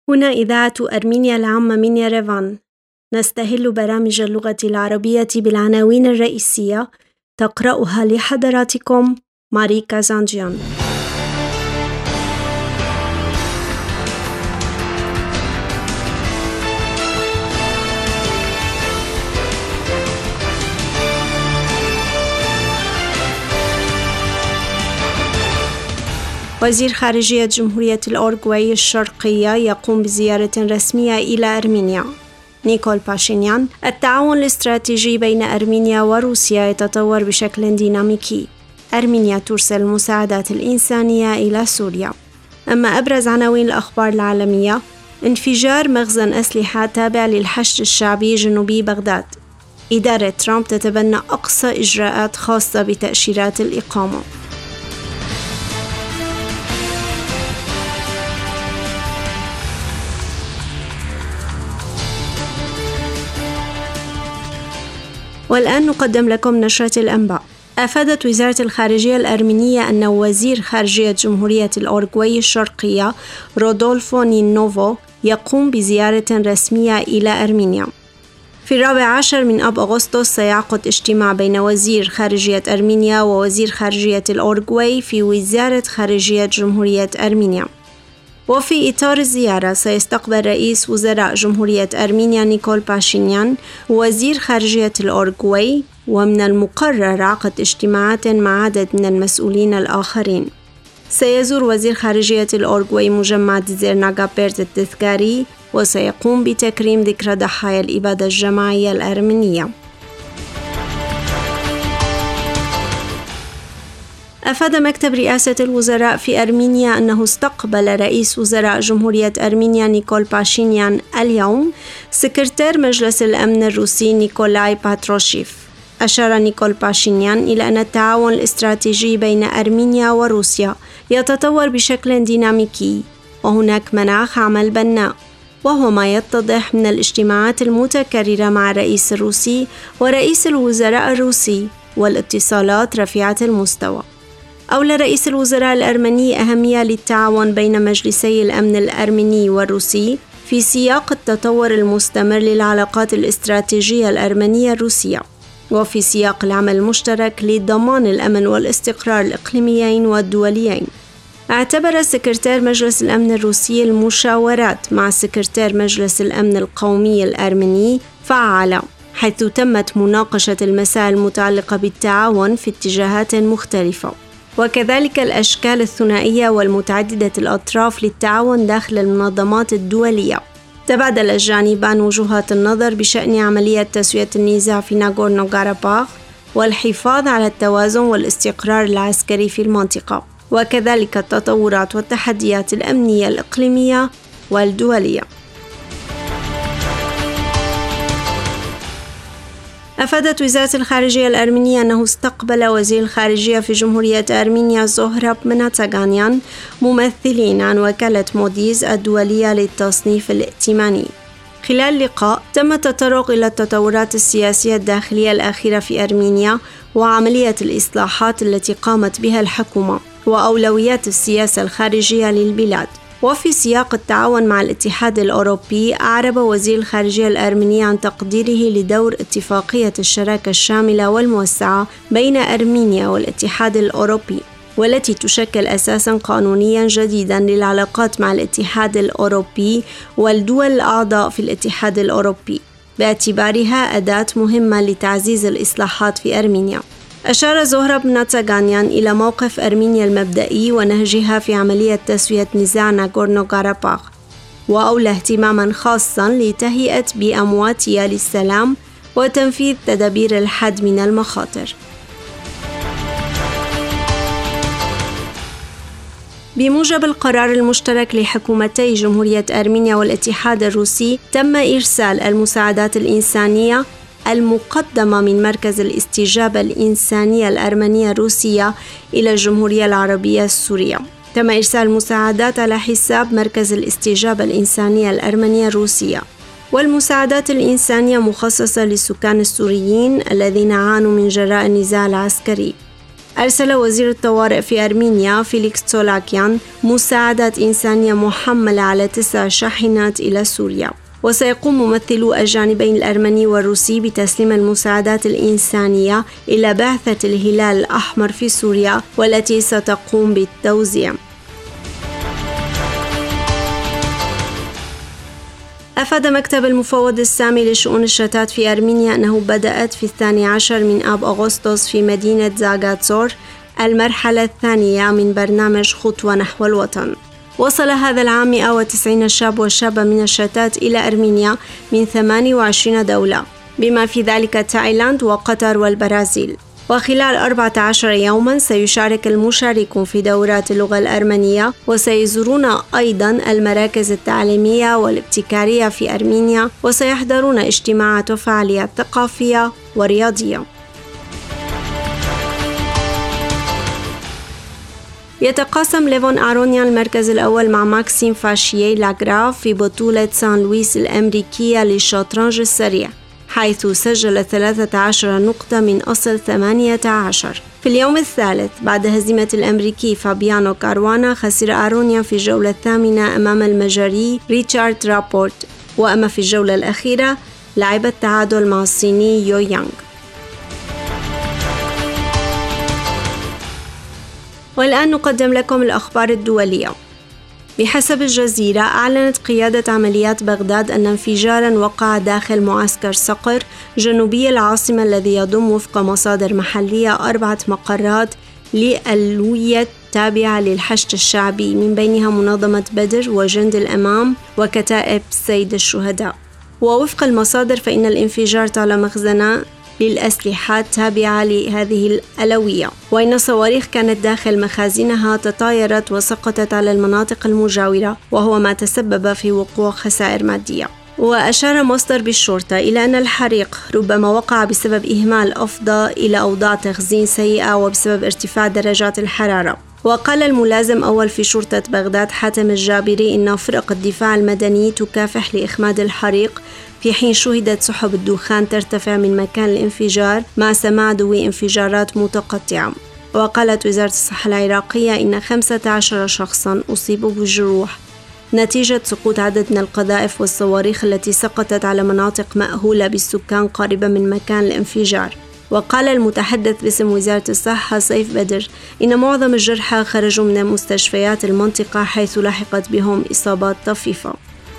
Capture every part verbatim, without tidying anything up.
هنا إذاعة أرمينيا العامة من يريفان. نستهل برامج اللغة العربية بالعناوين الرئيسية، تقرأها لحضراتكم ماريكا زانجيان. وزير خارجية جمهورية الأوروغواي الشرقية يقوم بزيارة رسمية إلى أرمينيا. نيكول باشينيان: التعاون الاستراتيجي بين أرمينيا وروسيا يتطور بشكل ديناميكي. أرمينيا ترسل المساعدات الإنسانية إلى سوريا. أما أبرز عناوين الأخبار العالمية: انفجار مخزن أسلحة تابع للحشد الشعبي جنوبي بغداد. إدارة ترامب تتبنى أقصى إجراءات خاصة بتأشيرات الإقامة. والآن نقدم لكم نشرة الأنباء. أفادت وزارة الخارجية الأرمينية أن وزير خارجية جمهورية الأوروغواي الشرقية رودولفو نينوفو يقوم بزيارة رسمية إلى أرمينيا. في الرابع عشر من أب أغسطس سيعقد اجتماع بين وزير خارجية أرمينيا ووزير خارجية الأوروغواي في وزارة خارجية جمهورية أرمينيا. وفي إطار الزيارة سيستقبل رئيس وزراء جمهورية أرمينيا نيكول باشينيان وزير خارجية الأوروغواي، ومن المقرر عقد اجتماعات مع عدد من المسؤولين الآخرين. سيزور وزير خارجية الأوروغواي مجمع ديزيرناغا بيرت التذكاري، وسيقوم بتكريم ذكرى ضحايا الإبادة الجماعية الأرمينية. أفاد مكتب رئاسة الوزراء في أرمينيا أنه استقبل رئيس وزراء جمهورية أرمينيا نيكول باشينيان اليوم سكرتير مجلس الأمن الروسي نيكولاي باتروشيف. أشار نيكول باشينيان إلى أن التعاون الاستراتيجي بين أرمينيا وروسيا يتطور بشكل ديناميكي، وهناك مناخ عمل بناء، وهو ما يتضح من الاجتماعات المتكررة مع الرئيس الروسي ورئيس الوزراء الروسي والاتصالات رفيعة المستوى. أولى رئيس الوزراء الأرمني أهمية للتعاون بين مجلسي الأمن الأرمني والروسي في سياق التطور المستمر للعلاقات الاستراتيجية الأرمنية الروسية، وفي سياق العمل المشترك لضمان الأمن والاستقرار الإقليميين والدوليين. اعتبر سكرتير مجلس الأمن الروسي المشاورات مع سكرتير مجلس الأمن القومي الأرمني فعالة، حيث تمت مناقشة المسائل المتعلقة بالتعاون في اتجاهات مختلفة، وكذلك الأشكال الثنائية والمتعددة الأطراف للتعاون داخل المنظمات الدولية. تبادل الجانبان وجهات النظر بشأن عملية تسوية النزاع في ناغورنو كاراباخ والحفاظ على التوازن والاستقرار العسكري في المنطقة، وكذلك التطورات والتحديات الأمنية الإقليمية والدولية. أفادت وزارة الخارجية الأرمينية أنه استقبل وزير الخارجية في جمهورية أرمينيا زهرب مناتاغانيان ممثلين عن وكالة موديز الدولية للتصنيف الائتماني. خلال اللقاء تم التطرق إلى التطورات السياسية الداخلية الأخيرة في أرمينيا وعملية الإصلاحات التي قامت بها الحكومة وأولويات السياسة الخارجية للبلاد. وفي سياق التعاون مع الاتحاد الأوروبي، أعرب وزير الخارجية الأرميني عن تقديره لدور اتفاقية الشراكة الشاملة والموسعة بين أرمينيا والاتحاد الأوروبي، والتي تشكل أساساً قانونياً جديداً للعلاقات مع الاتحاد الأوروبي والدول الأعضاء في الاتحاد الأوروبي، باعتبارها أداة مهمة لتعزيز الإصلاحات في أرمينيا. أشار زهرب مناتاغانيان إلى موقف أرمينيا المبدئي ونهجها في عملية تسوية نزاع ناغورنو كاراباخ، وأولى اهتماماً خاصاً لتهيئة بيئة مواتية للسلام وتنفيذ تدابير الحد من المخاطر. بموجب القرار المشترك لحكومتي جمهورية أرمينيا والاتحاد الروسي، تم إرسال المساعدات الإنسانية المقدمة من مركز الاستجابة الإنسانية الأرمنية الروسية إلى الجمهورية العربية السورية. تم إرسال المساعدات على حساب مركز الاستجابة الإنسانية الأرمنية الروسية، والمساعدات الإنسانية مخصصة للسكان السوريين الذين عانوا من جراء النزاع العسكري. أرسل وزير الطوارئ في أرمينيا فيليكس تسولاكيان مساعدات إنسانية محملة على تسع شاحنات إلى سوريا. وسيقوم ممثلو الجانبين الأرمني والروسي بتسليم المساعدات الإنسانية إلى بعثة الهلال الأحمر في سوريا والتي ستقوم بالتوزيع. أفاد مكتب المفوض السامي لشؤون الشتات في أرمينيا أنه بدأت في الثاني عشر من آب أغسطس في مدينة زاغاتسور المرحلة الثانية من برنامج خطوة نحو الوطن. وصل هذا العام مئة وتسعين شاب وشابة من الشتات إلى أرمينيا من ثمانية وعشرين دولة، بما في ذلك تايلاند وقطر والبرازيل. وخلال أربعة عشر يوما سيشارك المشاركون في دورات اللغة الأرمنية، وسيزورون أيضا المراكز التعليمية والابتكارية في أرمينيا، وسيحضرون اجتماعات وفعاليات ثقافية ورياضية. يتقاسم ليفون أرونيان المركز الأول مع ماكسيم فاشيي لاغراف في بطولة سان لويس الأمريكية للشطرنج السريع، حيث سجل ثلاثة عشر نقطة من أصل ثمانية عشر. في اليوم الثالث بعد هزيمة الأمريكي فابيانو كاروانا، خسر أرونيان في الجولة الثامنة أمام المجري ريتشارد رابورت، وأما في الجولة الأخيرة لعب التعادل مع الصيني يو يانغ. والآن نقدم لكم الأخبار الدولية. بحسب الجزيرة، أعلنت قيادة عمليات بغداد أن انفجاراً وقع داخل معسكر صقر جنوبي العاصمة الذي يضم وفق مصادر محلية أربعة مقرات لألوية تابعة للحشد الشعبي، من بينها منظمة بدر وجند الأمام وكتائب سيد الشهداء. ووفق المصادر فإن الانفجار طال مخزنا للأسلحة تابعة لهذه الألوية، وإن صواريخ كانت داخل مخازنها تطايرت وسقطت على المناطق المجاورة، وهو ما تسبب في وقوع خسائر مادية. وأشار مصدر بالشرطة إلى أن الحريق ربما وقع بسبب إهمال أفضى إلى أوضاع تخزين سيئة وبسبب ارتفاع درجات الحرارة. وقال الملازم أول في شرطة بغداد حاتم الجابري إن فرق الدفاع المدني تكافح لإخماد الحريق، في حين شهدت سحب الدخان ترتفع من مكان الانفجار مع سماع دوي انفجارات متقطعة. وقالت وزارة الصحة العراقية إن خمسة عشر شخصاً أصيبوا بالجروح نتيجة سقوط عدد من القذائف والصواريخ التي سقطت على مناطق مأهولة بالسكان قريبة من مكان الانفجار. وقال المتحدث باسم وزارة الصحة سيف بدر إن معظم الجرحى خرجوا من مستشفيات المنطقة، حيث لحقت بهم إصابات طفيفة.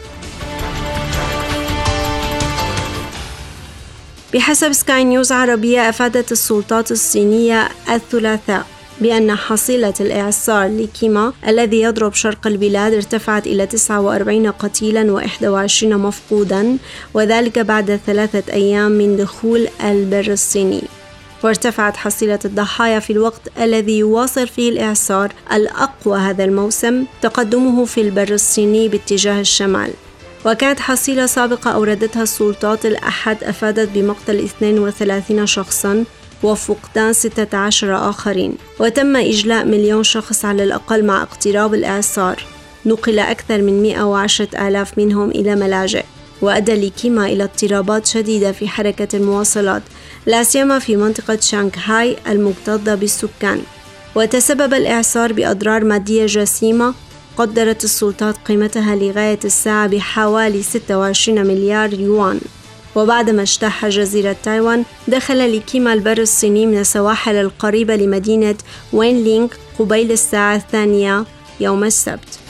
بحسب سكاي نيوز عربية، أفادت السلطات الصينية الثلاثاء بأن حصيلة الإعصار ليكيما الذي يضرب شرق البلاد ارتفعت إلى تسعة وأربعين قتيلا وإحدى وعشرين مفقودا، وذلك بعد ثلاثة أيام من دخول البر الصيني. وارتفعت حصيلة الضحايا في الوقت الذي يواصل فيه الإعصار الأقوى هذا الموسم تقدمه في البر الصيني باتجاه الشمال. وكانت حصيلة سابقة أوردتها السلطات الأحد أفادت بمقتل اثنين وثلاثين شخصاً وفقدان ستة عشر آخرين، وتم إجلاء مليون شخص على الأقل مع اقتراب الإعصار. نقل أكثر من مئة وعشرة آلاف منهم إلى ملاجئ، وأدى ليكيما إلى اضطرابات شديدة في حركة المواصلات، لا سيما في منطقة شانغهاي المكتظة بالسكان. وتسبب الإعصار بأضرار مادية جسيمة قدرت السلطات قيمتها لغاية الساعة بحوالي ستة وعشرين مليار يوان. وبعدما اجتاح جزيرة تايوان، دخل ليكيما البر الصيني من السواحل القريبة لمدينة وينلينغ قبيل الساعة الثانية يوم السبت.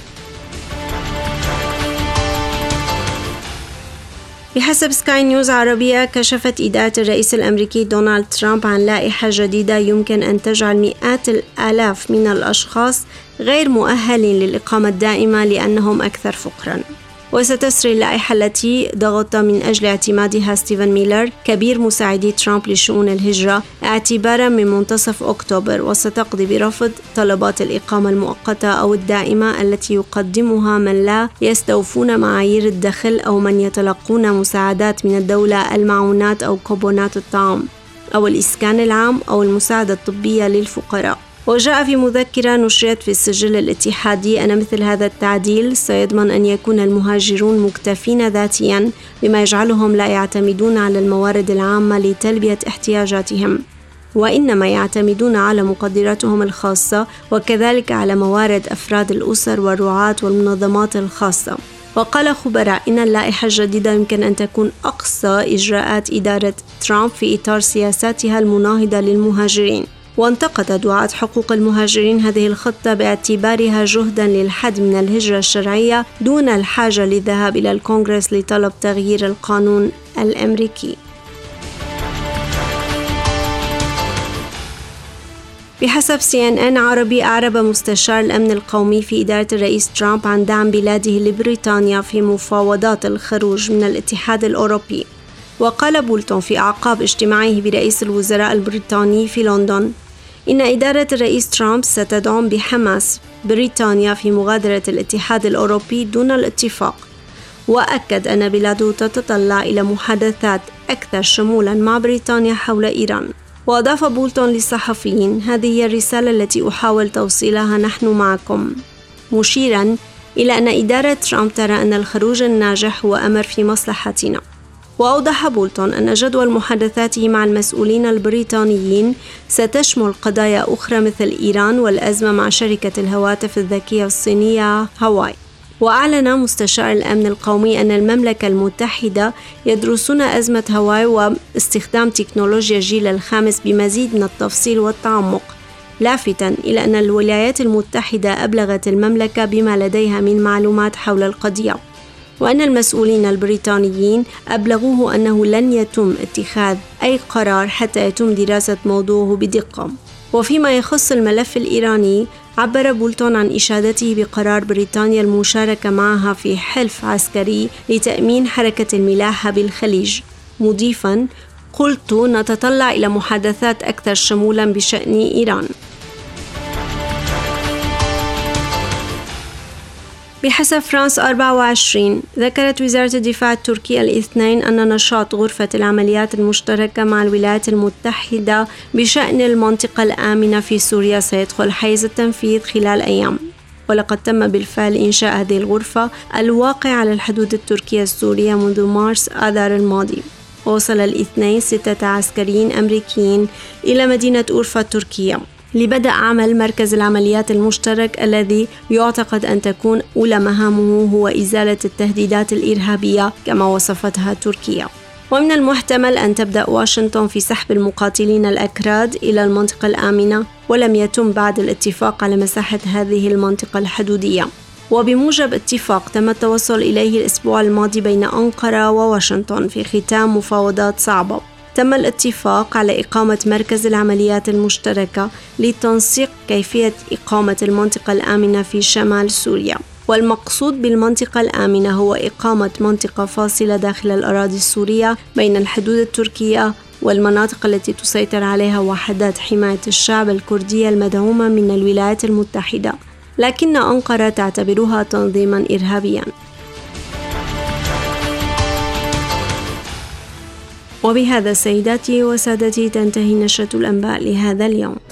بحسب سكاي نيوز عربية، كشفت إدارة الرئيس الأمريكي دونالد ترامب عن لائحة جديدة يمكن أن تجعل مئات الآلاف من الأشخاص غير مؤهلين للإقامة الدائمة لأنهم أكثر فقراً. وستسري اللائحة التي ضغط من أجل اعتمادها ستيفن ميلر كبير مساعدي ترامب لشؤون الهجرة اعتباراً من منتصف أكتوبر، وستقضي برفض طلبات الإقامة المؤقتة أو الدائمة التي يقدمها من لا يستوفون معايير الدخل أو من يتلقون مساعدات من الدولة، المعونات أو كوبونات الطعام أو الإسكان العام أو المساعدة الطبية للفقراء. وجاء في مذكرة نشرت في السجل الاتحادي أن مثل هذا التعديل سيضمن أن يكون المهاجرون مكتفين ذاتياً، بما يجعلهم لا يعتمدون على الموارد العامة لتلبية احتياجاتهم. وإنما يعتمدون على مقدراتهم الخاصة وكذلك على موارد أفراد الأسر والرعاة والمنظمات الخاصة. وقال خبراء إن اللائحة الجديدة يمكن أن تكون أقصى إجراءات إدارة ترامب في إطار سياساتها المناهضة للمهاجرين. وانتقد دعاة حقوق المهاجرين هذه الخطة باعتبارها جهدا للحد من الهجرة الشرعية دون الحاجة للذهاب إلى الكونغرس لطلب تغيير القانون الأمريكي. بحسب سي إن إن عربي، أعرب مستشار الأمن القومي في إدارة الرئيس ترامب عن دعم بلاده لبريطانيا في مفاوضات الخروج من الاتحاد الأوروبي. وقال بولتون في أعقاب اجتماعه برئيس الوزراء البريطاني في لندن إن إدارة الرئيس ترامب ستدعم بحماس بريطانيا في مغادرة الاتحاد الأوروبي دون الاتفاق. وأكد أن بلاده تتطلع إلى محادثات أكثر شمولاً مع بريطانيا حول إيران. وأضاف بولتون للصحفيين: هذه هي الرسالة التي أحاول توصيلها نحن معكم، مشيراً إلى أن إدارة ترامب ترى أن الخروج الناجح هو أمر في مصلحتنا. وأوضح بولتون أن جدول محادثاته مع المسؤولين البريطانيين ستشمل قضايا أخرى مثل إيران والأزمة مع شركة الهواتف الذكية الصينية هواوي. وأعلن مستشار الأمن القومي أن المملكة المتحدة يدرسون أزمة هواوي واستخدام تكنولوجيا الجيل الخامس بمزيد من التفصيل والتعمق، لافتاً إلى أن الولايات المتحدة أبلغت المملكة بما لديها من معلومات حول القضية، وأن المسؤولين البريطانيين أبلغوه أنه لن يتم اتخاذ أي قرار حتى يتم دراسة موضوعه بدقة. وفيما يخص الملف الإيراني، عبر بولتون عن إشادته بقرار بريطانيا المشاركة معها في حلف عسكري لتأمين حركة الملاحة بالخليج، مضيفاً: قلت نتطلع إلى محادثات أكثر شمولاً بشأن إيران. بحسب فرانس أربعة وعشرين، ذكرت وزارة الدفاع التركية الاثنين أن نشاط غرفة العمليات المشتركة مع الولايات المتحدة بشأن المنطقة الآمنة في سوريا سيدخل حيز التنفيذ خلال أيام. ولقد تم بالفعل إنشاء هذه الغرفة الواقع على الحدود التركية السورية منذ مارس آذار الماضي. وصل الاثنين ستة عسكريين أمريكيين إلى مدينة أورفا التركية لبدء عمل مركز العمليات المشترك الذي يعتقد أن تكون أولى مهامه هو إزالة التهديدات الإرهابية كما وصفتها تركيا. ومن المحتمل أن تبدأ واشنطن في سحب المقاتلين الأكراد إلى المنطقة الآمنة، ولم يتم بعد الاتفاق على مساحة هذه المنطقة الحدودية. وبموجب اتفاق تم التوصل إليه الأسبوع الماضي بين أنقرة وواشنطن في ختام مفاوضات صعبة، تم الاتفاق على إقامة مركز العمليات المشتركة لتنسيق كيفية إقامة المنطقة الآمنة في شمال سوريا. والمقصود بالمنطقة الآمنة هو إقامة منطقة فاصلة داخل الأراضي السورية بين الحدود التركية والمناطق التي تسيطر عليها وحدات حماية الشعب الكردية المدعومة من الولايات المتحدة، لكن أنقرة تعتبرها تنظيماً إرهابياً. وبهذا سيداتي وسادتي تنتهي نشرة الأنباء لهذا اليوم.